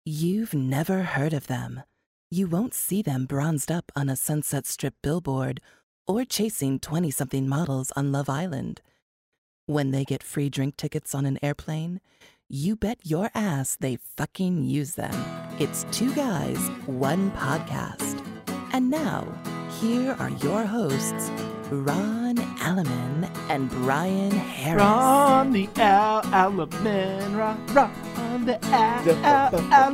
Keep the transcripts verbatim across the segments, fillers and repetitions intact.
You've never heard of them. You won't see them bronzed up on a Sunset Strip billboard or chasing twenty-something models on Love Island. When they get free drink tickets on an airplane, you bet your ass they fucking use them. It's Two Guys, One Podcast. And now, here are your hosts, Ron Alleman and Brian Harris. Ron the Al Alleman, Ron, Ron the Al Al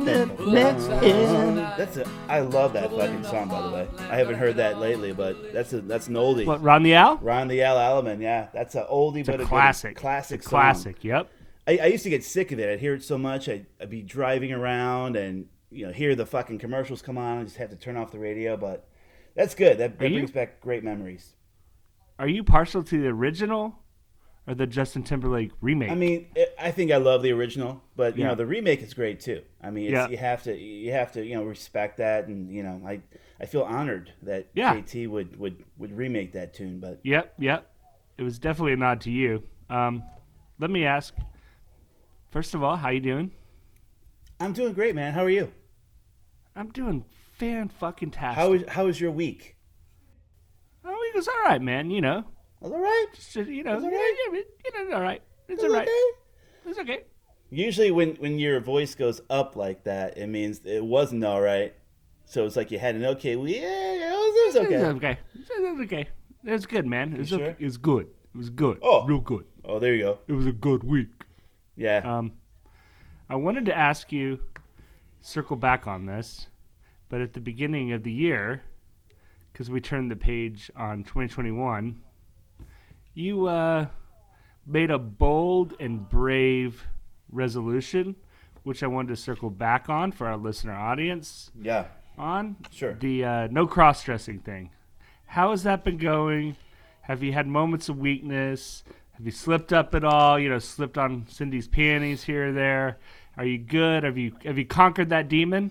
Alleman. That's a. I love that fucking song, by the way. I haven't heard that lately, but that's a that's an oldie. What, Ron the Al? Ron the Al Alleman, yeah, that's an oldie, It's but a a classic. good, classic, It's a song. classic. Yep. I, I used to get sick of it. I'd hear it so much. I'd, I'd be driving around and you know hear the fucking commercials come on and just have to turn off the radio. But that's good. That, that you- brings back great memories. Are you partial to the original or the Justin Timberlake remake? I mean, it, I think I love the original, but you Yeah. know the remake is great too. I mean, it's, Yeah. you have to you have to you know respect that, and you know I I feel honored that Yeah. J T would, would, would remake that tune. But Yep, yep. It was definitely a nod to you. Um, let me ask, first of all, how you doing? I'm doing great, man. How are you? I'm doing fan-fucking-tastic. How was how was your week? Oh, it was all right, man. You know, Was all right. just, you know, It's all yeah, right? yeah, you know, it's all right. It's Was all right. okay? It's okay. Usually, when, when your voice goes up like that, it means it wasn't all right. So it's like you had an okay. Well, yeah, yeah, it was, it was okay. It's okay. It's okay. It was good, man. It was You okay. sure? It was good. It was good. Oh. Real good. Oh, there you go. It was a good week. Yeah. Um, I wanted to ask you, circle back on this, but at the beginning of the year, because we turned the page on twenty twenty-one, you uh, made a bold and brave resolution, which I wanted to circle back on for our listener audience. yeah. On Sure. the uh, no cross-dressing thing. How has that been going? Have you had moments of weakness? Have you slipped up at all? You know, slipped on Cindy's panties here or there? Are you good? Have you have you conquered that demon?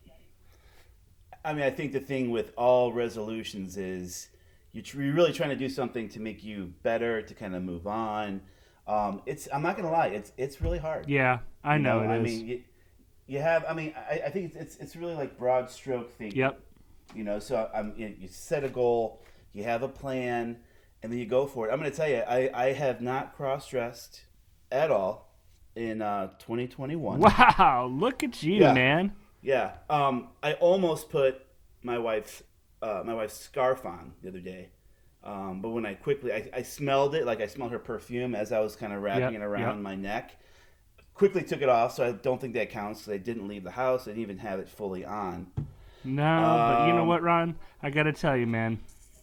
I mean, I think the thing with all resolutions is you're, tr- you're really trying to do something to make you better, to kind of move on. Um, it's I'm not gonna lie, it's it's really hard. Yeah, I You know, it I is. mean, you, you have. I mean, I, I think it's, it's it's really like broad stroke thinking. Yep. You know, so I'm you, you set a goal, you have a plan, and then you go for it. I'm gonna tell you, I I have not cross dressed at all in uh, twenty twenty-one. Wow, look at you, Yeah. man. Yeah, um, I almost put my wife's uh, my wife's scarf on the other day, um, but when I quickly I, I smelled it, like I smelled her perfume as I was kind of wrapping Yep, it around yep. my neck. Quickly took it off, so I don't think that counts. 'Cause I didn't leave the house. I didn't even have it fully on. No, but you know Um, what, Ron? I gotta tell you, man.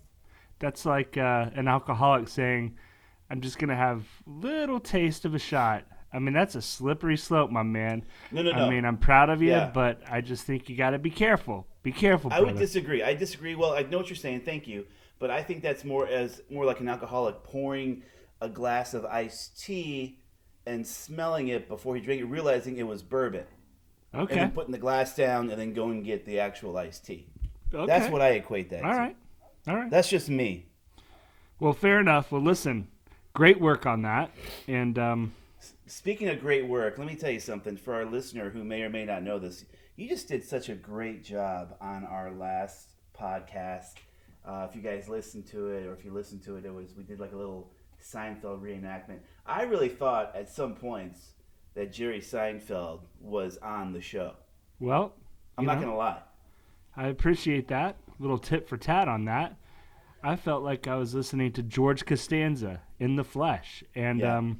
That's like uh, an alcoholic saying, "I'm just gonna have little taste of a shot." I mean, that's a slippery slope, my man. No, no, no. I mean, I'm proud of you, Yeah. but I just think you gotta be careful. Be careful, I brother. would disagree. I disagree. Well, I know what you're saying. Thank you, but I think that's more as more like an alcoholic pouring a glass of iced tea and smelling it before he drank it, realizing it was bourbon. Okay. And then putting the glass down and then going and get the actual iced tea. okay. That's what I equate that All to. right. All right. That's just me. Well, fair enough. Well, listen, great work on that. And um, Speaking of great work, let me tell you something for our listener who may or may not know this. You just did such a great job on our last podcast. Uh, if you guys listened to it, or if you listened to it, it was we did like a little Seinfeld reenactment. I really thought at some points that Jerry Seinfeld was on the show. well, I'm you not know, gonna lie. I appreciate that. Little tip for tat on that. I felt like I was listening to George Costanza in the flesh. And Yeah. um,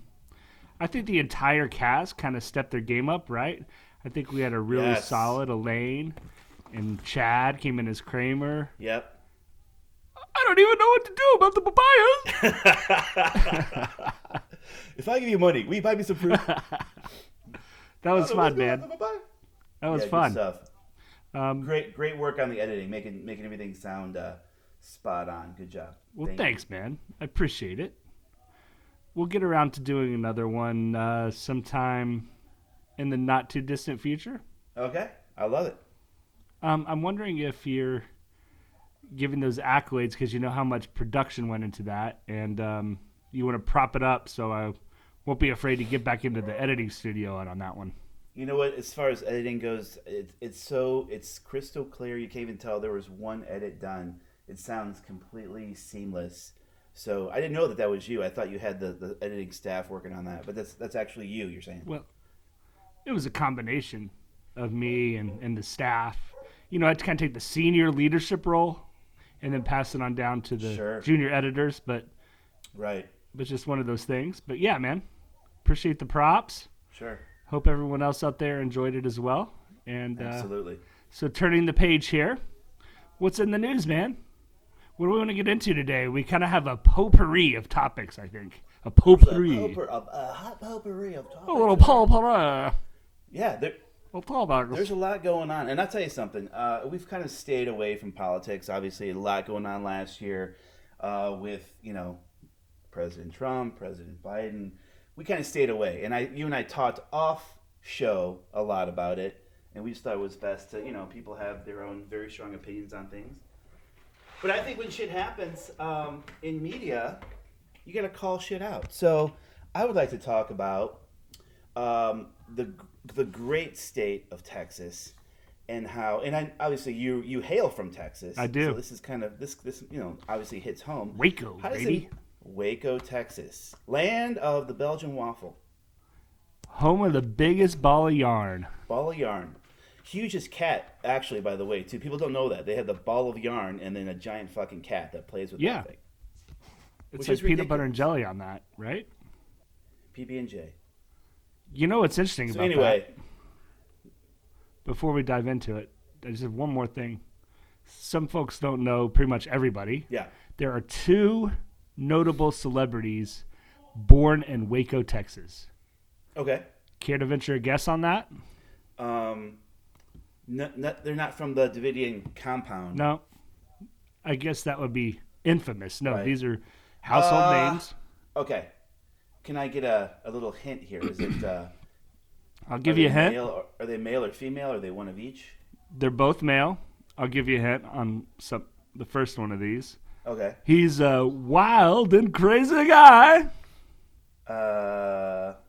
I think the entire cast kind of stepped their game up, right? I think we had a really Yes. solid Elaine, and Chad came in as Kramer. Yep. I don't even know what to do about the papayas. If I give you money, will you buy me some fruit? That was fun, man. Bye-bye. That was Yeah, good fun. stuff. Um, Great, great work on the editing, making making everything sound uh, spot on. Good job. well, Thank you. thanks, man. I appreciate it. We'll get around to doing another one uh, sometime in the not too distant future. Okay, I love it. Um, I'm wondering if you're giving those accolades because you know how much production went into that, and um, you want to prop it up so I won't be afraid to get back into the editing studio on, on that one. You know what? As far as editing goes, it, it's so it's crystal clear. You can't even tell there was one edit done. It sounds completely seamless. So I didn't know that that was you. I thought you had the, the editing staff working on that, but that's that's actually you. You're saying? Well, it was a combination of me and, and the staff. You know, I had to kind of take the senior leadership role and then pass it on down to the Sure. junior editors. But Right. it's just one of those things. But yeah, man, appreciate the props. Sure. Hope everyone else out there enjoyed it as well. And uh, Absolutely. so turning the page here, what's in the news, man? What do we want to get into today? We kind of have a potpourri of topics, I think. A potpourri. A, potpour- a, a hot potpourri of topics. A little potpourri. Yeah, there, Well, topics. there's a lot going on. And I'll tell you something. Uh, we've kind of stayed away from politics. Obviously, a lot going on last year uh, with, you know, President Trump, President Biden. We kind of stayed away. And I, you and I talked off show a lot about it. And we just thought it was best to, you know, people have their own very strong opinions on things. But I think when shit happens um, in media, you got to call shit out. So I would like to talk about um, the the great state of Texas and how, and I, obviously you you hail from Texas. I do. So this is kind of this this you know obviously hits home. Waco, How does baby. it, Waco, Texas, land of the Belgian waffle, Home of the biggest ball of yarn. ball of yarn. Hugest cat, actually, by the way, too. People don't know that. They have the ball of yarn and then a giant fucking cat that plays with Yeah. that thing. It's Which like is peanut butter ridiculous. and jelly on that, right? P B and J. You know what's interesting So about anyway, that? Before we dive into it, I just have one more thing. Some folks don't know, pretty much everybody. yeah. There are two notable celebrities born in Waco, Texas. Okay. Care to venture a guess on that? Um, no, no, they're not from the Davidian compound. No. I guess that would be infamous. No, Right. these are household Uh, names. Okay. Can I get a, a little hint here? Is it? Uh, I'll give are you a they hint. Male or, are they male or female? Are they one of each? They're both male. I'll give you a hint on some, the first one of these. Okay. He's a wild and crazy guy. Uh,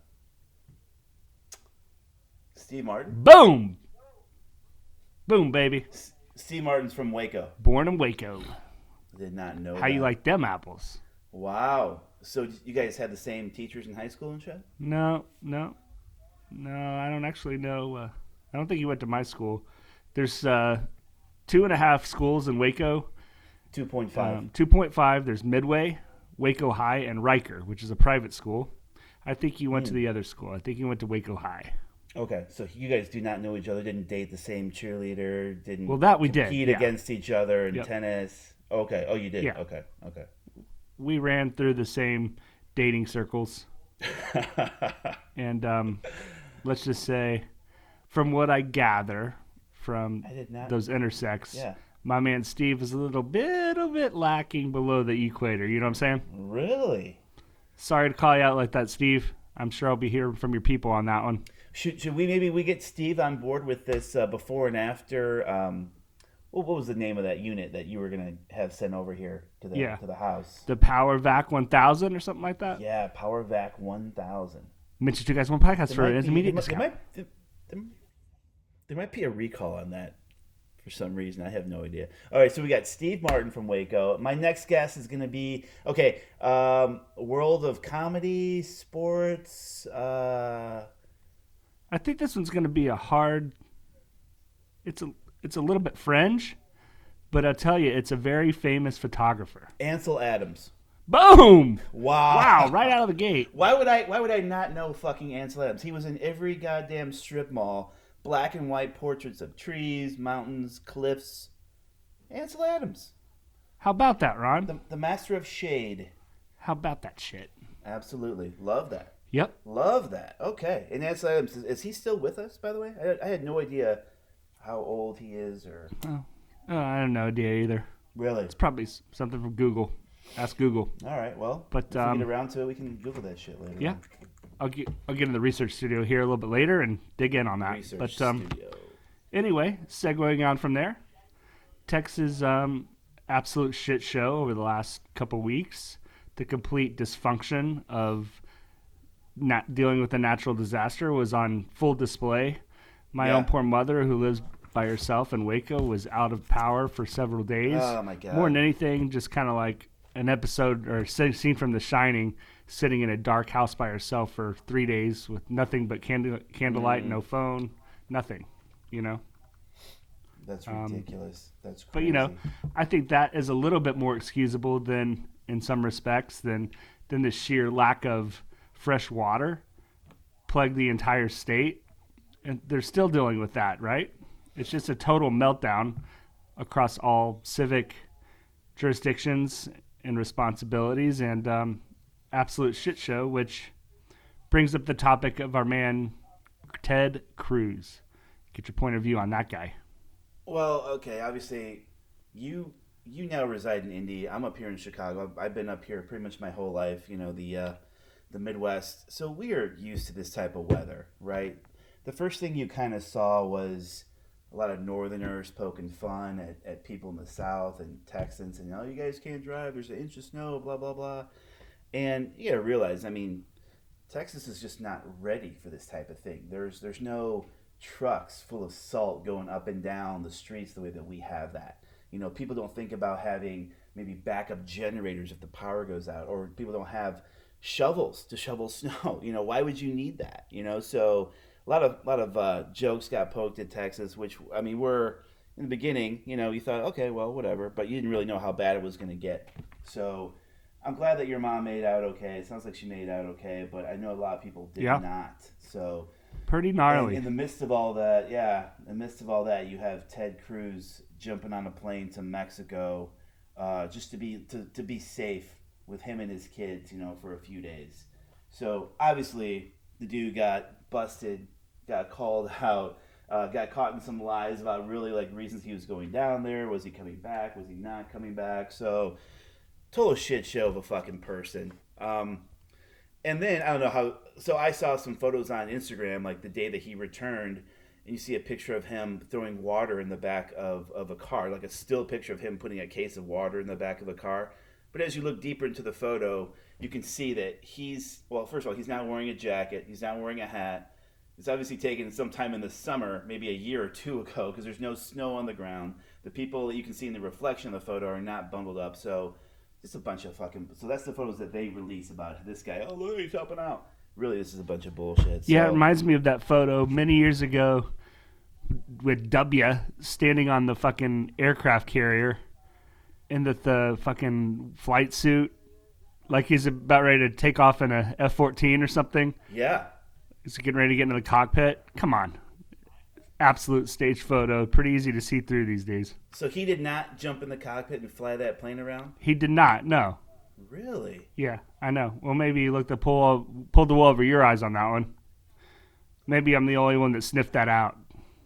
Steve Martin. Boom. Boom, baby. S- Steve Martin's from Waco. Born in Waco. Did not know. How you that. like them apples? Wow. So you guys had the same teachers in high school and shit? No, no. No, I don't actually know. Uh, I don't think you went to my school. There's uh, two and a half schools in Waco. Two point five. Um, two point five, there's Midway, Waco High, and Riker, which is a private school. I think you went to the other school. I think you went to Waco High. Okay, so you guys do not know each other. Didn't date the same cheerleader. Didn't Well, that we did, compete yeah. against each other in Yep. tennis. Okay. Oh, you did. Yeah. Okay. Okay. We ran through the same dating circles. And um, let's just say, from what I gather from I did not. those intersects, Yeah. my man Steve is a little bit of it lacking below the equator. You know what I'm saying? Really? Sorry to call you out like that, Steve. I'm sure I'll be hearing from your people on that one. Should should we maybe we get Steve on board with this uh, before and after? Um, what, what was the name of that unit that you were gonna have sent over here to the Yeah. to the house? The Power Vac one thousand or something like that. Yeah, PowerVac one thousand. Mention two guys one podcast There for might an be- immediate there might- discount. There might, there, there, there might be a recall on that for some reason. I have no idea. All right, so we got Steve Martin from Waco. My next guest is going to be, okay, um, world of comedy, sports. Uh, I think this one's going to be a hard. It's a it's a little bit fringe, but I'll tell you, it's a very famous photographer. Ansel Adams. Boom! Wow. Wow! Right out of the gate. Why would I? Why would I not know fucking Ansel Adams? He was in every goddamn strip mall. Black and white portraits of trees, mountains, cliffs. Ansel Adams, How about that, Ron? the the master of shade. How about that shit? Absolutely, love that. Yep. Love that. Okay, and Ansel Adams, is, is he still with us? By the way, I, I had no idea how old he is, or Oh, I don't know idea either. really. It's probably s- something from Google. Ask Google. All right, well, But, if we um, get around to it, we can Google that shit later. Yeah. on. I'll get I'll get in the research studio here a little bit later and dig in on that. Research but um, studio. anyway, segueing on from there, Texas um, absolute shit show over the last couple weeks. The complete dysfunction of not dealing with a natural disaster was on full display My Yeah. own poor mother, who lives by herself in Waco, was out of power for several days. Oh my God. More than anything, just kind of like an episode or scene scene from The Shining, sitting in a dark house by herself for three days with nothing but candle candlelight, Mm. no phone, nothing. You know. That's Um, ridiculous. That's crazy. But you know, I think that is a little bit more excusable than, in some respects, than than the sheer lack of fresh water plagued the entire state, and they're still dealing with that, right? It's just a total meltdown across all civic jurisdictions and responsibilities, and um, absolute shit show, which brings up the topic of our man Ted Cruz. Get your point of view on that guy. Well, okay. Obviously, you you now reside in Indy. I'm up here in Chicago. I've, I've been up here pretty much my whole life. You know, the uh, the Midwest. So we are used to this type of weather, right? The first thing you kind of saw was a lot of Northerners poking fun at, at people in the South and Texans, and oh, you guys can't drive. There's an inch of snow. Blah blah blah. And you gotta realize, I mean, Texas is just not ready for this type of thing. There's there's no trucks full of salt going up and down the streets the way that we have that. You know, people don't think about having maybe backup generators if the power goes out, or people don't have shovels to shovel snow. You know, why would you need that? You know, so a lot of lot of uh, jokes got poked at Texas, which I mean, we're in the beginning. You know, you thought, okay, well, whatever, but you didn't really know how bad it was going to get. So I'm glad that your mom made out okay. It sounds like she made out okay, but I know a lot of people did Yeah. not. So. Pretty And gnarly. in the midst of all that, yeah, in the midst of all that, you have Ted Cruz jumping on a plane to Mexico, uh, just to be to, to be safe with him and his kids, you know, for a few days. So obviously, the dude got busted, got called out, uh, got caught in some lies about really like reasons he was going down there. Was he coming back? Was he not coming back? So total shit show of a fucking person. Um, And then, I don't know how, so I saw some photos on Instagram, like the day that he returned, and you see a picture of him throwing water in the back of, of a car, like a still picture of him putting a case of water in the back of a car. But as you look deeper into the photo, you can see that he's, well, first of all, he's not wearing a jacket, he's not wearing a hat. It's obviously taken sometime in the summer, maybe a year or two ago, because there's no snow on the ground. The people that you can see in the reflection of the photo are not bundled up, so just a bunch of fucking. So that's the photos that they release about this guy. Oh, look, he's helping out. Really, this is a bunch of bullshit. So. Yeah, it reminds me of that photo many years ago with W standing on the fucking aircraft carrier in the, the fucking flight suit, like he's about ready to take off in a F fourteen or something. Yeah. He's getting ready to get into the cockpit. Come on. Absolute stage photo. Pretty easy to see through these days. So he did not jump in the cockpit and fly that plane around? He did not, no. Really? Yeah, I know. Well, maybe you looked to pull pulled the wool over your eyes on that one. Maybe I'm the only one that sniffed that out.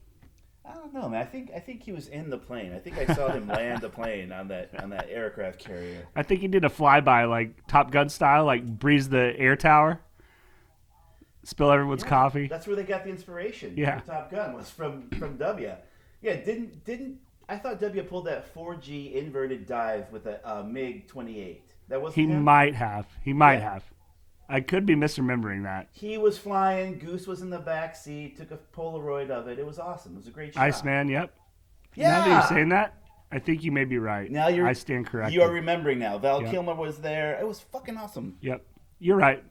I don't know, man. I think I think he was in the plane. I think I saw him land the plane on that on that aircraft carrier. I think he did a flyby, like Top Gun style, like breeze the air tower, spill everyone's Yeah, coffee. That's where they got the inspiration. Yeah. For Top Gun was from from W. Yeah, didn't didn't I thought W pulled that four G inverted dive with a uh, MiG twenty-eight. That was He him? might have. He might Yeah. have. I could be misremembering that. He was flying. Goose was in the back seat. Took a Polaroid of it. It was awesome. It was a great shot. Iceman, yep. Yeah. Now that you're saying that, I think you may be right. Now you're. I stand corrected. You are remembering now. Val Yep. Kilmer was there. It was fucking awesome. Yep. You're right.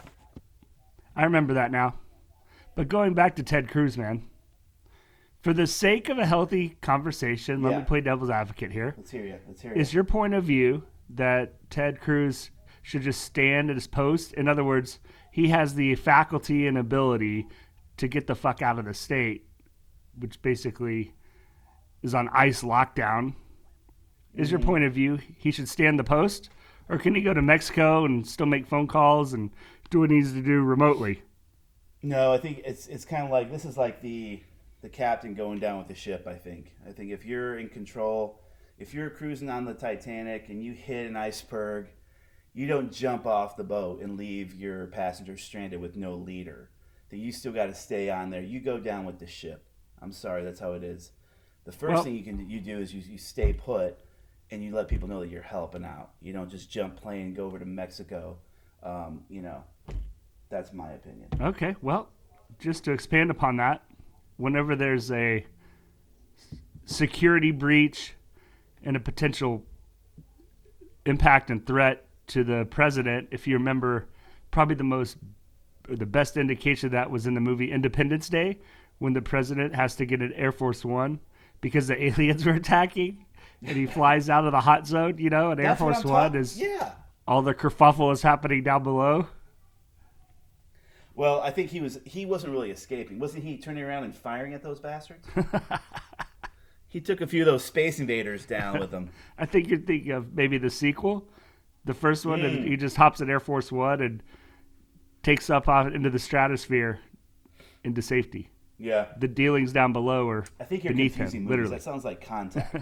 I remember that now. But going back to Ted Cruz, man, for the sake of a healthy conversation, let Yeah. me play devil's advocate here. Let's hear you. Let's hear you. Is your point of view that Ted Cruz should just stand at his post? In other words, he has the faculty and ability to get the fuck out of the state, which basically is on ice lockdown. Is your point of view he should stand the post? Or can he go to Mexico and still make phone calls and do what he needs to do remotely? No, I think it's it's kind of like this is like the the captain going down with the ship. I think. I think if you're in control, if you're cruising on the Titanic and you hit an iceberg, you don't jump off the boat and leave your passengers stranded with no leader. That you still got to stay on there. You go down with the ship. I'm sorry, that's how it is. The first Well- thing you can you do is you, you stay put and you let people know that you're helping out. You don't just jump plane and go over to Mexico. Um, you know, that's my opinion. Okay, well, just to expand upon that, whenever there's a security breach and a potential impact and threat to the president, if you remember, probably the most or the best indication of that was in the movie Independence Day, when the president has to get an Air Force One because the aliens were attacking, and he flies out of the hot zone, you know, and Air That's what Force I'm One talk- is yeah. all the kerfuffle is happening down below. Well, I think he was he wasn't really escaping. Wasn't he turning around and firing at those bastards? He took a few of those Space Invaders down with him. I think you're thinking of maybe the sequel. The first one, Mm. and he just hops in Air Force One and takes up off into the stratosphere into safety. Yeah. The dealings down below are I think you're beneath confusing him, movies. literally. That sounds like Contact.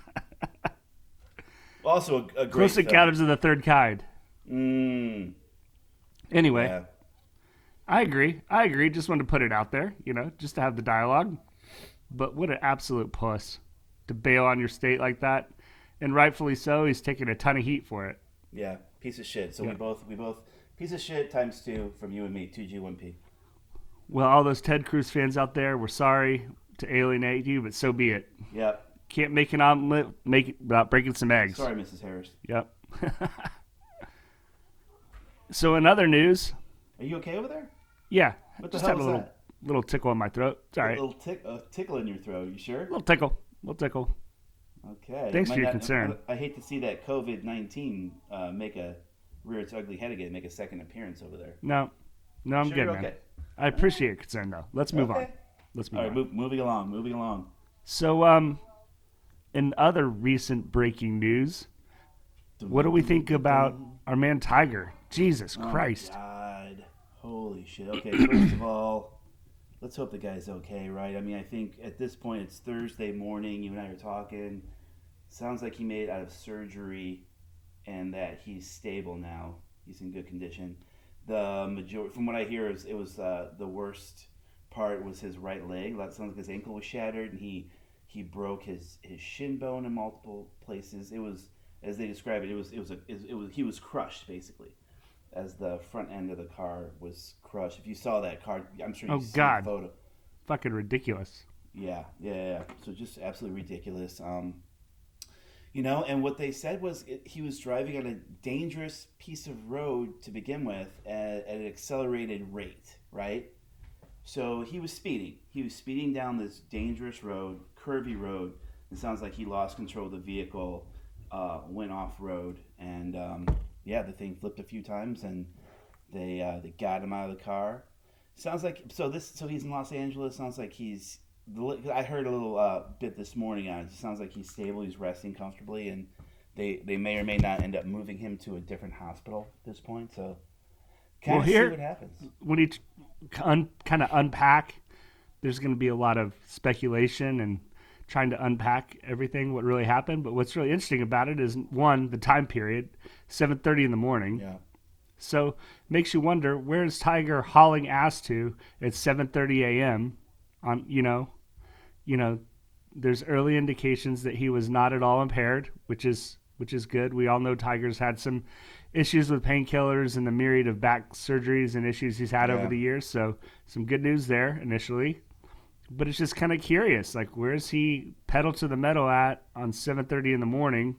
Also, a, a great Close film. Encounters of the Third Kind. Mm, Anyway, yeah. I agree. I agree. Just wanted to put it out there, you know, just to have the dialogue. But what an absolute puss to bail on your state like that. And rightfully so, he's taking a ton of heat for it. Yeah, piece of shit. So Yeah. we both we both piece of shit times two from you and me, two G one P. Well, all those Ted Cruz fans out there, we're sorry to alienate you, but so be it. Yep. Can't make an omelet make it without breaking some eggs. Sorry, Missus Harris. Yep. So in other news, Are you okay over there? yeah, What the just hell have a was little that? little tickle in my throat. It's all A right. little tick, a tickle in your throat. You sure? little tickle, little tickle. Okay. Thanks Might for your not- concern. I, I hate to see that COVID nineteen uh, make a rear its ugly head again, make a second appearance over there. No, no, I'm Sure good, you're man. okay. I appreciate your concern, though. Let's move on. Okay. Let's move All right, on. move, moving along, moving along. So, um, in other recent breaking news, what do we think about our man Tiger? Jesus Oh, Christ. God. Holy shit. Okay, first of all, let's hope the guy's okay, right? I mean, I think at this point it's Thursday morning. You and I are talking. Sounds like he made it out of surgery and that he's stable now. He's in good condition. The majority, from what I hear, is it was uh, the worst part was his right leg. That sounds like his ankle was shattered, and he he broke his, his shin bone in multiple places. It was, as they describe it, it was it was a it was he was crushed basically, as the front end of the car was crushed. If you saw that car, I'm sure you Oh, see God. the photo. Fucking ridiculous. Yeah, yeah, yeah. So just absolutely ridiculous. Um, you know, and what they said was it, he was driving on a dangerous piece of road to begin with at, at an accelerated rate, right? So he was speeding. He was speeding down this dangerous road, curvy road. It sounds like he lost control of the vehicle, uh, went off road, and um, yeah, the thing flipped a few times, and they uh, they got him out of the car. Sounds like so this so he's in Los Angeles. Sounds like he's. I heard a little uh, bit this morning on it. It sounds like he's stable. He's resting comfortably, and they they may or may not end up moving him to a different hospital at this point. So kind Well, of here- see what happens. When you t- un- kind of unpack, there's going to be a lot of speculation and trying to unpack everything, what really happened. But what's really interesting about it is, one, the time period, seven thirty in the morning. Yeah. So makes you wonder, where is Tiger hauling ass to at seven thirty a.m. on, you know, you know, there's early indications that he was not at all impaired, which is which is good. We all know Tiger's had some issues with painkillers and the myriad of back surgeries and issues he's had Yeah. over the years. So some good news there initially. But it's just kind of curious, like, where's he pedal to the metal at on seven thirty in the morning?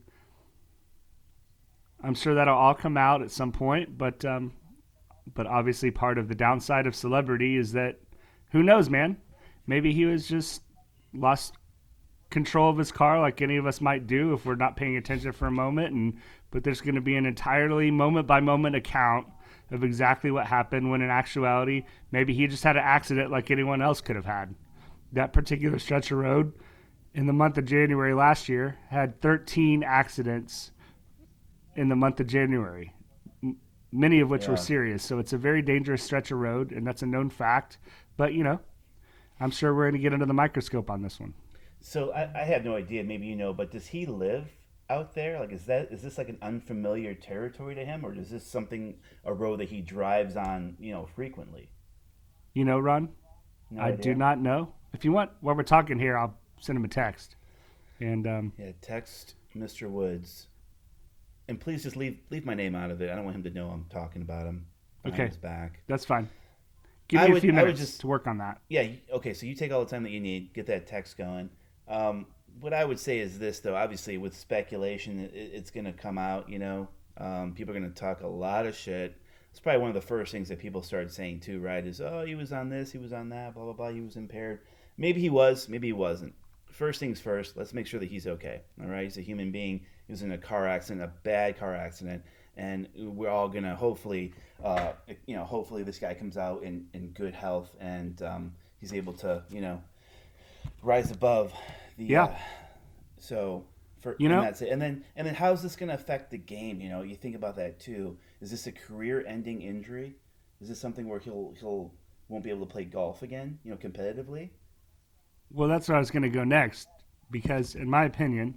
I'm sure that'll all come out at some point, but um, but obviously part of the downside of celebrity is that, who knows, man? Maybe he was just lost control of his car like any of us might do if we're not paying attention for a moment. And but there's going to be an entirely moment-by-moment account of exactly what happened, when in actuality, maybe he just had an accident like anyone else could have had. That particular stretch of road in the month of January last year had thirteen accidents in the month of January, m- many of which Yeah. were serious. So it's a very dangerous stretch of road, and that's a known fact. But, you know, I'm sure we're going to get under the microscope on this one. So I, I have no idea. Maybe you know, but does he live out there? Like, is that is this like an unfamiliar territory to him, or is this something a road that he drives on, you know, frequently? You know, Ron, No I idea. do not know. If you want, while we're talking here, I'll send him a text. And um, Yeah, text Mister Woods, and please just leave leave my name out of it. I don't want him to know I'm talking about him behind Okay. his back. that's fine. Give I me would, a few I would minutes just, to work on that. Yeah, okay, so you take all the time that you need, get that text going. Um, what I would say is this, though. Obviously, with speculation, it, it's going to come out, you know. Um, people are going to talk a lot of shit. It's probably one of the first things that people started saying, too, right, is, oh, he was on this, he was on that, blah, blah, blah, he was impaired. Maybe he was, maybe he wasn't. First things first, let's make sure that he's okay, all right? He's a human being. He was in a car accident, a bad car accident, and we're all going to hopefully, uh, you know, hopefully this guy comes out in, in good health and um, he's able to, you know, rise above the... Yeah. Uh, so... For, you know, and that's it. And then, and then, how's this going to affect the game? You know, you think about that too. Is this a career-ending injury? Is this something where he'll he'll won't be able to play golf again? You know, competitively. Well, that's where I was going to go next, because in my opinion,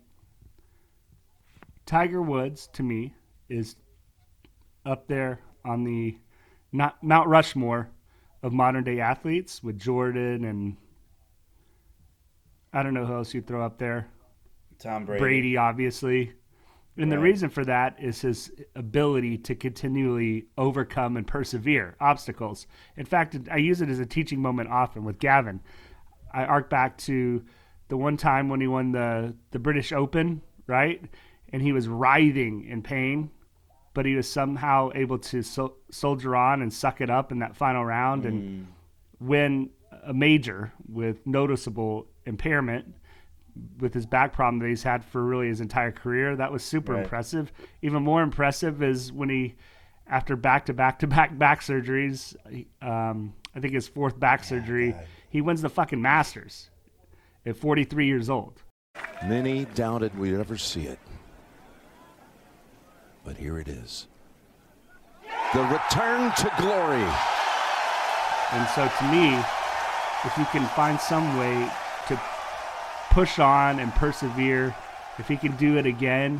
Tiger Woods to me is up there on the not Mount Rushmore of modern day athletes with Jordan and I don't know who else you'd throw up there. Tom Brady. Brady, obviously. And Right. the reason for that is his ability to continually overcome and persevere obstacles. In fact, I use it as a teaching moment often with Gavin. I arc back to the one time when he won the, the British Open, right? And he was writhing in pain, but he was somehow able to so- soldier on and suck it up in that final round and Mm. win a major with noticeable impairment with his back problem that he's had for really his entire career. That was super Right. impressive. Even more impressive is when he, after back-to-back-to-back back surgeries, um, I think his fourth back surgery, God. he wins the fucking Masters at forty-three years old. Many doubted we'd ever see it. But here it is. The return to glory. And so to me, if you can find some way to push on and persevere, if he can do it again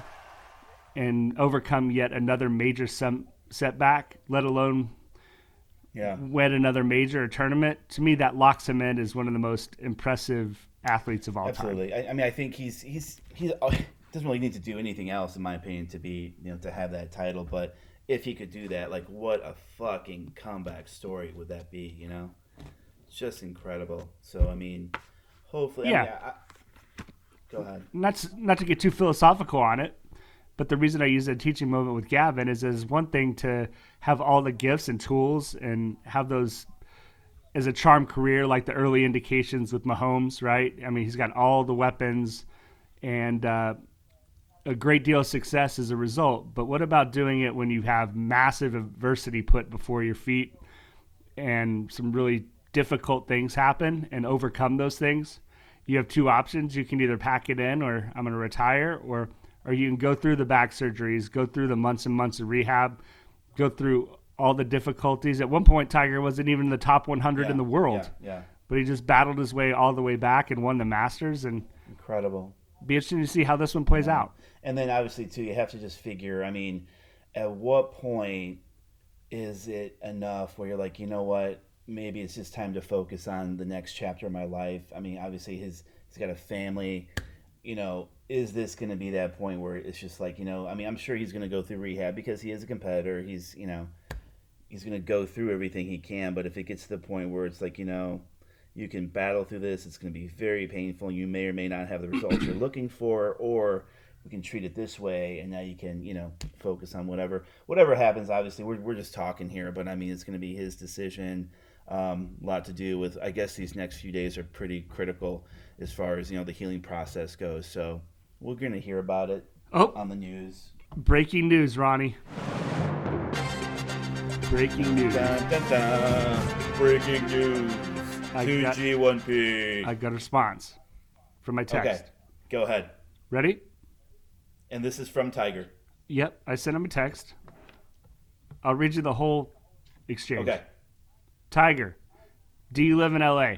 and overcome yet another major sem- setback, let alone Yeah. win another major tournament, to me that locks him in as one of the most impressive athletes of all time. Absolutely. I, I mean, I think he's he's he's uh, doesn't really need to do anything else, in my opinion, to be you know to have that title. But if he could do that, like, what a fucking comeback story would that be? You know, it's just incredible. So I mean, hopefully, Yeah. I mean, I, go ahead. Not to, not to get too philosophical on it, but the reason I use a teaching moment with Gavin is is one thing to have all the gifts and tools and have those as a charm career, like the early indications with Mahomes, right? I mean, he's got all the weapons and uh, a great deal of success as a result. But what about doing it when you have massive adversity put before your feet and some really difficult things happen and overcome those things? You have two options. You can either pack it in or I'm going to retire, or or you can go through the back surgeries, go through the months and months of rehab, go through all the difficulties. At one point, Tiger wasn't even in the top one hundred Yeah, in the world, Yeah, yeah. but he just battled his way all the way back and won the Masters. And Incredible. be interesting to see how this one plays out. And then obviously too, you have to just figure. I mean, at what point is it enough where you're like, you know what? Maybe it's just time to focus on the next chapter of my life. I mean, obviously his he's got a family. You know, is this going to be that point where it's just like, you know, I mean, I'm sure he's going to go through rehab because he is a competitor. He's, you know, he's going to go through everything he can. But if it gets to the point where it's like, you know, you can battle through this, it's going to be very painful. You may or may not have the results you're looking for, or we can treat it this way, and now you can, you know, focus on whatever whatever happens. Obviously, we're we're just talking here, but I mean, it's going to be his decision. Um, a lot to do with, I guess these next few days are pretty critical as far as, you know, the healing process goes. So we're going to hear about it Oh, on the news. breaking news, Ronnie. Breaking news. Dun, dun, dun. Breaking news. I two got- G one P. I got a response from my text. Okay, go ahead. Ready? And this is from Tiger. Yep, I sent him a text. I'll read you the whole exchange. Okay. Tiger, do you live in L A?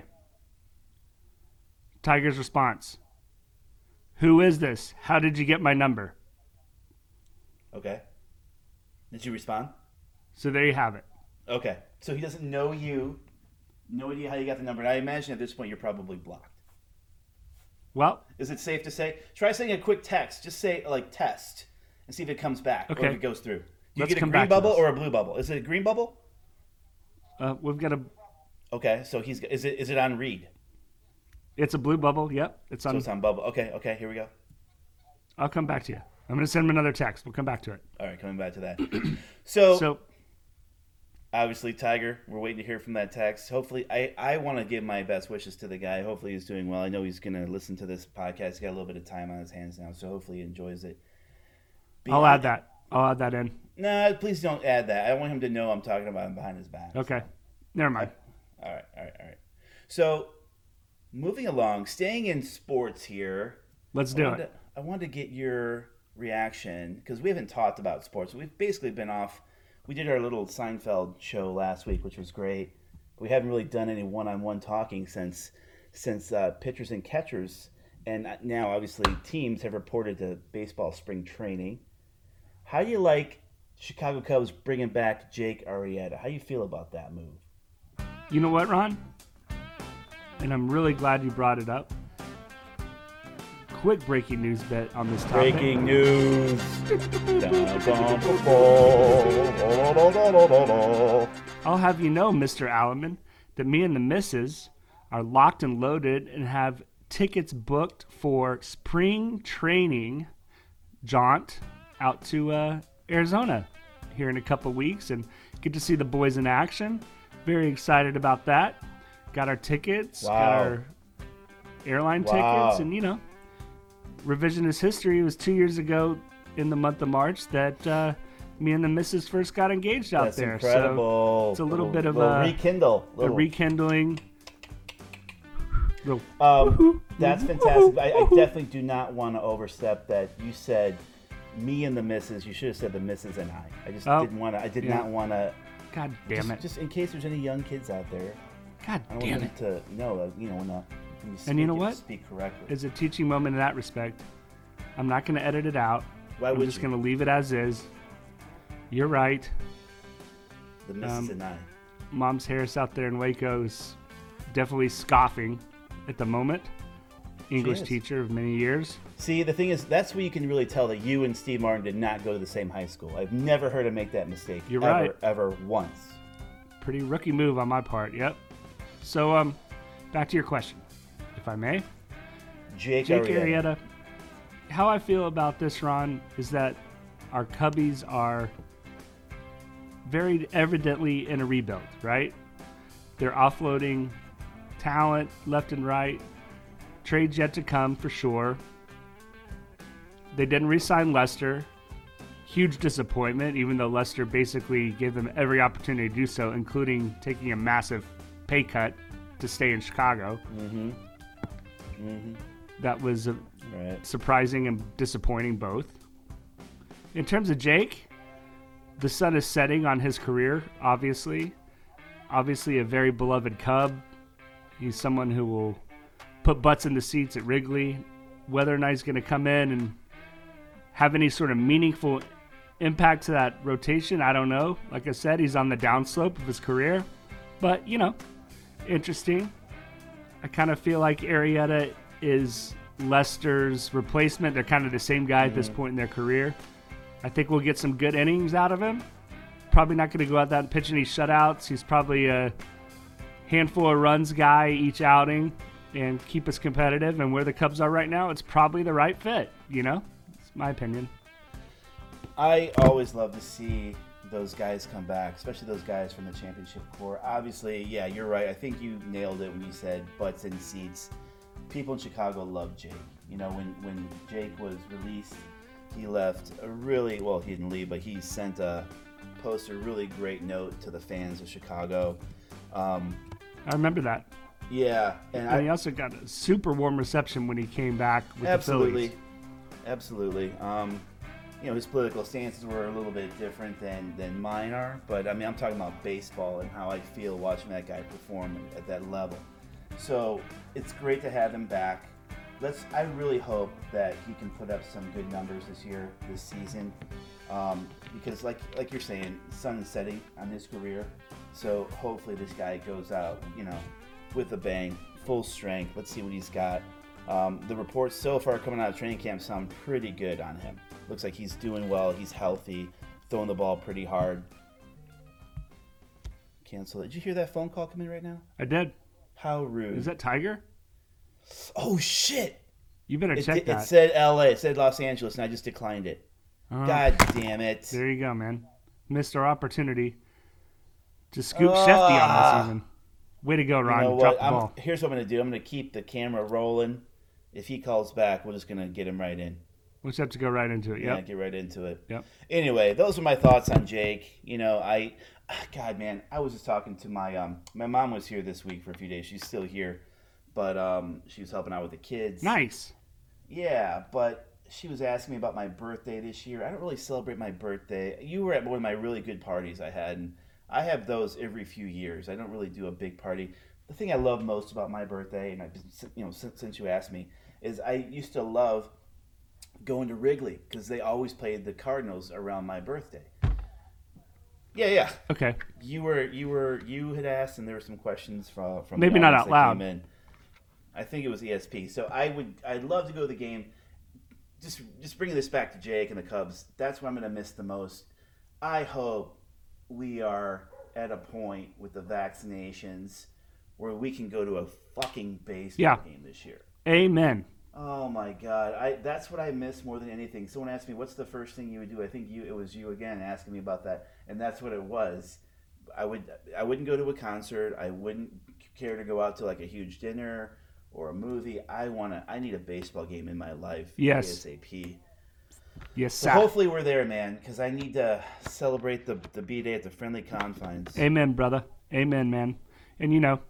Tiger's response: who is this? How did you get my number? Okay. Did you respond? So there you have it. Okay. So he doesn't know you. No idea how you got the number. And I imagine at this point you're probably blocked. Well, Is it safe to say? Try sending a quick text. Just say, like, test and see if it comes back or Okay. if it goes through. Do you Let's get a come green back to bubble this. or a blue bubble? Is it a green bubble? uh, we've got a Okay, so he's is it is it on Reed? It's a blue bubble. Yep, it's on. So it's on Bubble. Okay, okay, here we go. I'll come back to you. I'm going to send him another text. We'll come back to it. All right, coming back to that. So, So, obviously, Tiger, we're waiting to hear from that text. Hopefully, I, I want to give my best wishes to the guy. Hopefully, he's doing well. I know he's going to listen to this podcast. He's got a little bit of time on his hands now, so hopefully he enjoys it. I'll Beyond- add that. I'll add that in. No, please don't add that. I want him to know I'm talking about him behind his back. Okay. Never mind. All right, all right, all right. So, moving along, staying in sports here. Let's I do wanted it. To, I wanted to get your reaction because we haven't talked about sports. We've basically been off. We did our little Seinfeld show last week, which was great. We haven't really done any one-on-one talking since since uh, pitchers and catchers, and now obviously teams have reported to baseball spring training. How do you like Chicago Cubs bringing back Jake Arrieta? How do you feel about that move? You know what, Ron? And I'm really glad you brought it up. Quick breaking news bit on this topic. Breaking news. I'll have you know, Mister Alleman, that me and the missus are locked and loaded and have tickets booked for spring training jaunt out to uh, Arizona here in a couple weeks and get to see the boys in action. Very excited about that. Got our tickets, Wow. got our airline Wow. tickets, and you know, revisionist history. It was two years ago in the month of March that uh, me and the missus first got engaged out That's there. incredible. So it's a little, bit of little a, rekindle. a Little. rekindling. Little, Um, that's fantastic. I, I definitely do not want to overstep that. You said me and the missus. You should have said the missus and I. I just Oh, didn't want to. I did yeah. not want to. God damn just, it. Just in case there's any young kids out there, God I don't damn want it. them to know. Uh, you know, when, uh, when you speak, And you know have to what? Speak correctly. It's a teaching moment in that respect. I'm not going to edit it out. Why I'm would just you? going to leave it as is. You're right. The missus um, and I. Mom's Harris out there in Waco is definitely scoffing at the moment. English is. teacher of many years. See, the thing is, that's where you can really tell that you and Steve Martin did not go to the same high school. I've never heard him make that mistake. You're ever, right. Ever once. Pretty rookie move on my part. Yep. So, um, back to your question, if I may. Jake, Jake Arrieta. Arrieta. How I feel about this, Ron, is that our Cubbies are very evidently in a rebuild, right? They're offloading talent left and right. Trades yet to come for sure. They didn't re-sign Lester. Huge disappointment, even though Lester basically gave them every opportunity to do so, including taking a massive pay cut to stay in Chicago. Mm-hmm. Mm-hmm. That was a, Right. surprising and disappointing both. In terms of Jake, the sun is setting on his career, obviously. Obviously a very beloved Cub. He's someone who will put butts in the seats at Wrigley. Whether or not he's going to come in and have any sort of meaningful impact to that rotation, I don't know. Like I said, he's on the downslope of his career. But, you know, interesting. I kind of feel like Arrieta is Lester's replacement. They're kind of the same guy at this point in their career. I think we'll get some good innings out of him. Probably not going to go out there and pitch any shutouts. He's probably a handful of runs guy each outing and keep us competitive. And where the Cubs are right now, it's probably the right fit, you know? It's my opinion. I always love to see those guys come back, especially those guys from the championship corps. Obviously, yeah, you're right. I think you nailed it when you said butts in seats. People in Chicago love Jake. You know, when, when Jake was released, he left a really, well, he didn't leave, but he sent a post a really great note to the fans of Chicago. Um, I remember that. yeah, and, And I, he also got a super warm reception when he came back with absolutely, the Phillies. absolutely. Um, you know, his political stances were a little bit different than, than mine are, but I mean, I'm talking about baseball and how I feel watching that guy perform at that level. So it's great to have him back. Let's. I really hope that he can put up some good numbers this year, this season, um, because like like you're saying, sun is setting on his career. So hopefully this guy goes out, you know, with a bang, full strength. Let's see what he's got. Um, the reports so far coming out of training camp sound pretty good on him. Looks like he's doing well. He's healthy, throwing the ball pretty hard. cancel it. Did you hear that phone call come in right now? I did. How rude. Is that Tiger? Oh, shit. You better It, check it that. said L A. It said Los Angeles, and I just declined it. Uh, God damn it. There you go, man. Missed our opportunity to scoop Ah. Shefty on this even. Way to go, Ron. You know Drop what? the I'm, ball. here's what I'm going to do. I'm going to keep the camera rolling. If he calls back, we're just going to get him right in. We just have to go right into it. Yeah, Yep. get right into it. Yep. Anyway, those are my thoughts on Jake. You know, I, God, man, I was just talking to my um, my mom was here this week for a few days. She's still here, but um, she was helping out with the kids. Nice. Yeah, but she was asking me about my birthday this year. I don't really celebrate my birthday. You were at one of my really good parties I had, and I have those every few years. I don't really do a big party. The thing I love most about my birthday, and I've been, you know, since, since you asked me, is I used to love going to Wrigley because they always played the Cardinals around my birthday. Yeah, yeah. Okay. You were, you were, you had asked, and there were some questions from from Maybe the not audience out that loud. came in. I think it was E S P. So I would, I'd love to go to the game. Just, just bringing this back to Jake and the Cubs. That's what I'm going to miss the most. I hope we are at a point with the vaccinations where we can go to a fucking baseball Yeah. game this year. Amen. Oh my God, I that's what I miss more than anything. Someone asked me, "What's the first thing you would do?" I think you it was you again asking me about that, and that's what it was. I would I wouldn't go to a concert. I wouldn't care to go out to like a huge dinner or a movie. I wanna I need a baseball game in my life. Yes. ASAP. Yes, So sir. hopefully we're there, man, because I need to celebrate the the B Day at the friendly confines. Amen, brother. Amen, man. And you know,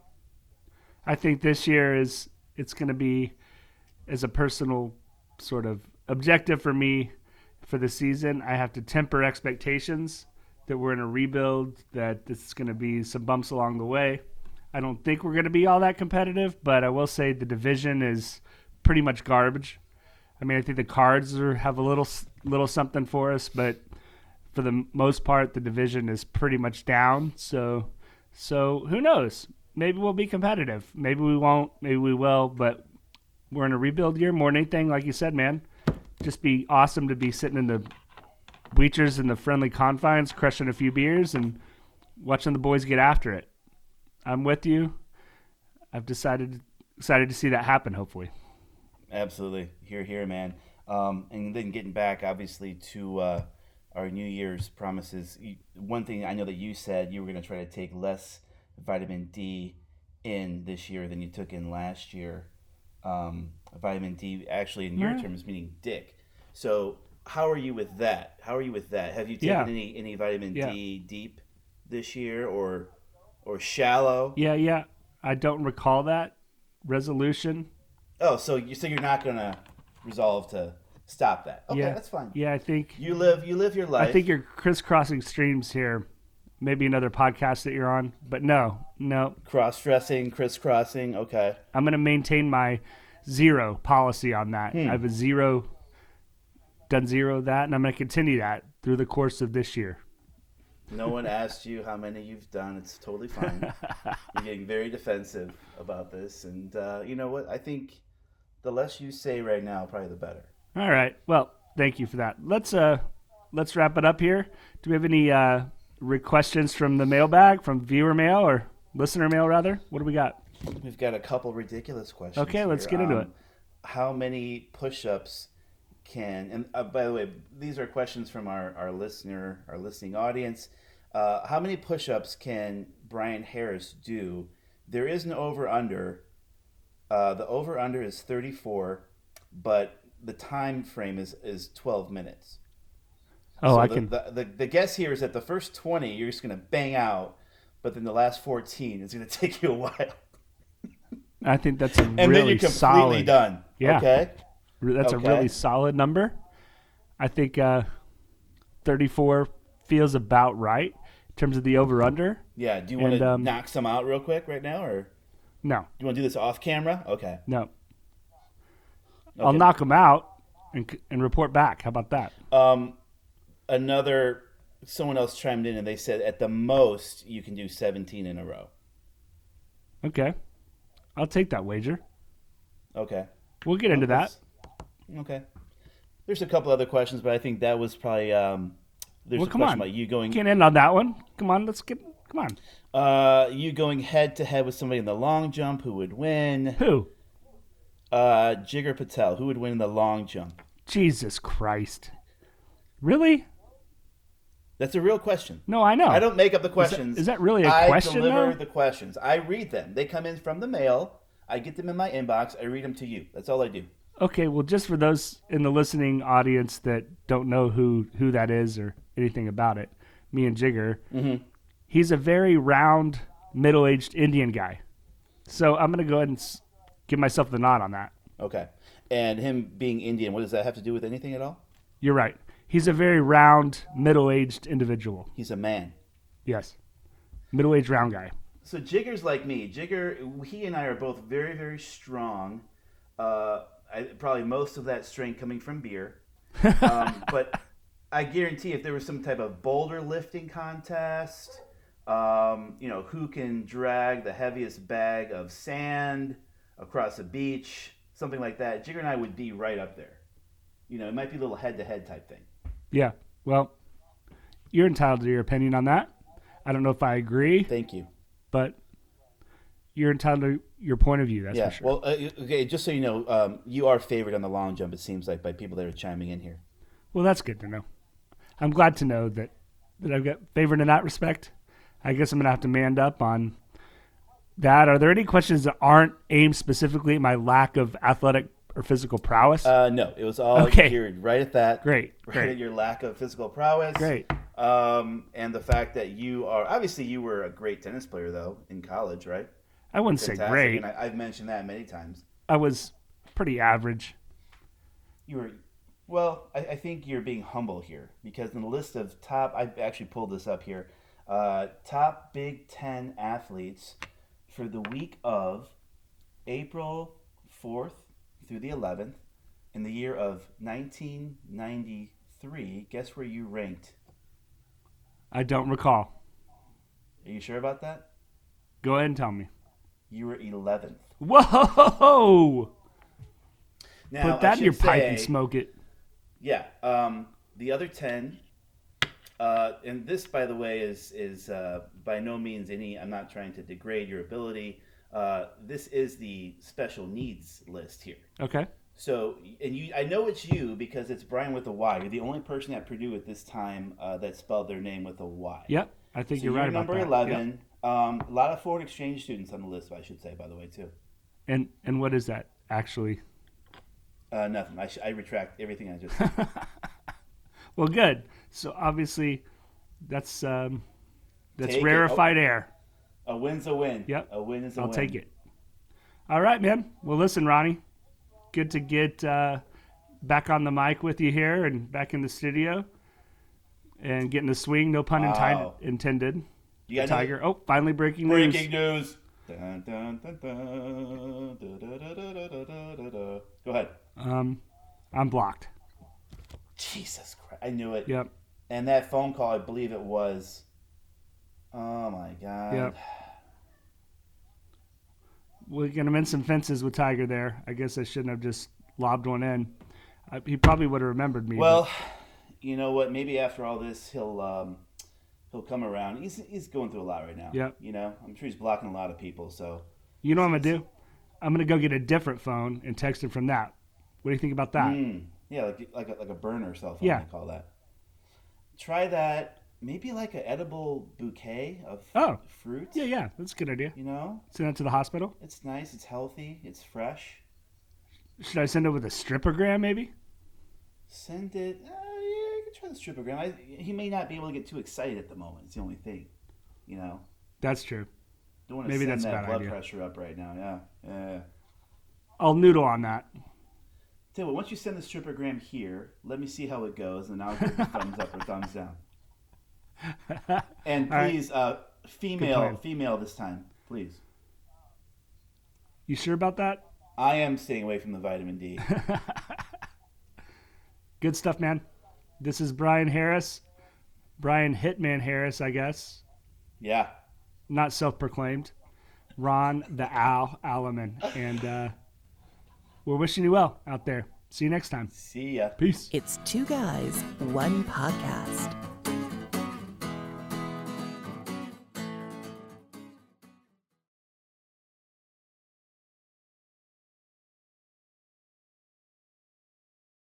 I think this year is it's going to be as a personal sort of objective for me for the season. I have to temper expectations that we're in a rebuild, that this is going to be some bumps along the way. I don't think we're going to be all that competitive, but I will say the division is pretty much garbage. I mean, I think the Cards are, have a little little something for us, but for the most part, the division is pretty much down. So, so who knows? Maybe we'll be competitive. Maybe we won't. Maybe we will. But we're in a rebuild year more than anything. Like you said, man, just be awesome to be sitting in the bleachers in the friendly confines, crushing a few beers and watching the boys get after it. I'm with you. I've decided excited to see that happen. Hopefully. Absolutely. Here, here, man. Um, and then getting back, obviously, to uh, our New Year's promises. You, one thing I know that you said you were going to try to take less vitamin D in this year than you took in last year. Um, vitamin D, actually, in your Yeah. terms, meaning dick. So, how are you with that? How are you with that? Have you taken Yeah. any any vitamin Yeah. D deep this year, or or shallow? Yeah, yeah. I don't recall that resolution. Oh, so you so you're not going to resolve to stop that? Okay, yeah, that's fine. Yeah, I think You live you live your life. I think you're crisscrossing streams here. Maybe another podcast that you're on, but no, no. Cross-dressing, crisscrossing, okay. I'm going to maintain my zero policy on that. Hmm. I have a zero, done zero of that, and I'm going to continue that through the course of this year. No one asked you how many you've done. It's totally fine. You're getting very defensive about this. And uh, you know what? I think the less you say right now, probably the better. All right. Well, thank you for that. Let's uh, let's wrap it up here. Do we have any uh, re- questions from the mailbag, from viewer mail or listener mail, rather? What do we got? We've got a couple ridiculous questions. Okay, let's here. get into Um, it. How many push-ups can, and uh, by the way, these are questions from our, our listener, our listening audience. Uh, how many push-ups can Brian Harris do? There is an over-under. Uh, the over-under is thirty-four, but the time frame is, is twelve minutes. Oh, So I the, can. The, the, the guess here is that the first twenty, you're just going to bang out, but then the last fourteen is going to take you a while. I think that's a And really then you're completely solid. done. Yeah. Okay? That's Okay. a really solid number. I think uh, thirty-four feels about right in terms of the over/under. Yeah. Do you want And, to um, knock some out real quick right now, or do No, you want to do this off camera? Okay. no. I'll Okay. knock them out and and report back. How about that? Um, another someone else chimed in and they said at the most you can do seventeen in a row. Okay, I'll take that wager. Okay. We'll get into that. Okay. There's a couple other questions, but I think that was probably um. There's Well, a come question on. about you going. Can't end on that one. Come on, let's get Come on. Uh, you going head to head with somebody in the long jump? Who would win? Who? Uh, Jigger Patel. Who would win in the long jump? Jesus Christ. Really? That's a real question. No, I know. I don't make up the questions. Is that, is that really a I question, I deliver though? the questions. I read them. They come in from the mail. I get them in my inbox. I read them to you. That's all I do. Okay, well, just for those in the listening audience that don't know who, who that is or anything about it, me and Jigger, Mm-hmm. he's a very round, middle-aged Indian guy. So I'm going to go ahead and s- give myself the nod on that. Okay. And him being Indian, what does that have to do with anything at all? You're right. He's a very round, middle-aged individual. He's a man. Yes. Middle-aged round guy. So Jigger's like me. Jigger, he and I are both very, very strong. Uh, I, probably most of that strength coming from beer. Um, but I guarantee if there was some type of boulder lifting contest, um, you know, who can drag the heaviest bag of sand across a beach, something like that, Jigger and I would be right up there. You know, it might be a little head-to-head type thing. Yeah. Well, you're entitled to your opinion on that. I don't know if I agree, Thank you. but you're entitled to your point of view, that's Yeah. for sure. Well, uh, okay, just so you know, um, you are favored on the long jump, it seems like, by people that are chiming in here. Well, that's good to know. I'm glad to know that, that I've got favored in that respect. I guess I'm going to have to man up on that. Are there any questions that aren't aimed specifically at my lack of athletic or physical prowess? Uh, no, it was all Okay. geared right at that. Great, Right great. at your lack of physical prowess. Great. Um, and the fact that you are, obviously you were a great tennis player, though, in college, right? I wouldn't say Fantastic. great. And I, I've mentioned that many times. I was pretty average. You were, well, I, I think you're being humble here because in the list of top, I actually pulled this up here, uh, top Big Ten athletes for the week of April fourth through the eleventh in the year of nineteen ninety-three. Guess where you ranked? I don't recall. Are you sure about that? Go ahead and tell me. You were eleventh. Whoa! Now, Put that I in your should pipe say- and smoke it. Yeah. Um, the other ten, uh, and this, by the way, is is uh, by no means any. I'm not trying to degrade your ability. Uh, this is the special needs list here. Okay. So, and you, I know it's you because it's Brian with a Y. You're the only person at Purdue at this time uh, that spelled their name with a Y. Yep. I think So you're right number about that. Yep. eleven. Um, a lot of foreign exchange students on the list, I should say, by the way, too. And and what is that actually? Uh, nothing. I, sh- I retract everything I just said. Well, good. So obviously, that's um, that's Take it. rarefied air. A win's a win. Yep. A win is a I'll win. take it. All right, man. Well, listen, Ronnie. Good to get uh, back on the mic with you here and back in the studio and getting the swing. No pun Wow. inti- intended. You got Tiger. Oh, finally breaking, Breaking news. news. Dun, dun, dun, dun, da, da, da, da, da, da, da, da. Go ahead. Um, I'm blocked. Jesus Christ. I knew it. Yep. And that phone call, I believe it was. Oh, my God. Yep. We're gonna mend some fences with Tiger there. I guess I shouldn't have just lobbed one in. I, he probably would have remembered me. Well, you know what? Maybe after all this, he'll um, he'll come around. He's he's going through a lot right now. Yep. You know, I'm sure he's blocking a lot of people. So but you know what I'm gonna do? I'm gonna go get a different phone and text him from that. What do you think about that? mm, yeah, like like a, like a burner cell phone. Yeah. They call that. Try that. Maybe like an edible bouquet of Oh. fruit. Yeah, yeah, that's a good idea. You know, Send it to the hospital. it's nice. It's healthy. It's fresh. Should I send it with a strippergram, maybe? Send it. Uh, yeah, you can try the strippergram. I, he may not be able to get too excited at the moment. It's the only thing. You know, That's true. don't want to Maybe send that's a that bad blood idea. pressure up right now. Yeah, yeah. I'll noodle on that. Tell you what, once you send the strippergram here, let me see how it goes, and I'll give you thumbs up or thumbs down. And All right. please, uh, female, plan. female this time, please. You sure about that? I am staying away from the vitamin D. Good stuff, man. This is Brian Harris. Brian Hitman Harris, I guess. Yeah. Not self-proclaimed. Ron the Owl Alleman. And uh, we're wishing you well out there. See you next time. See ya. Peace. It's Two Guys, One Podcast.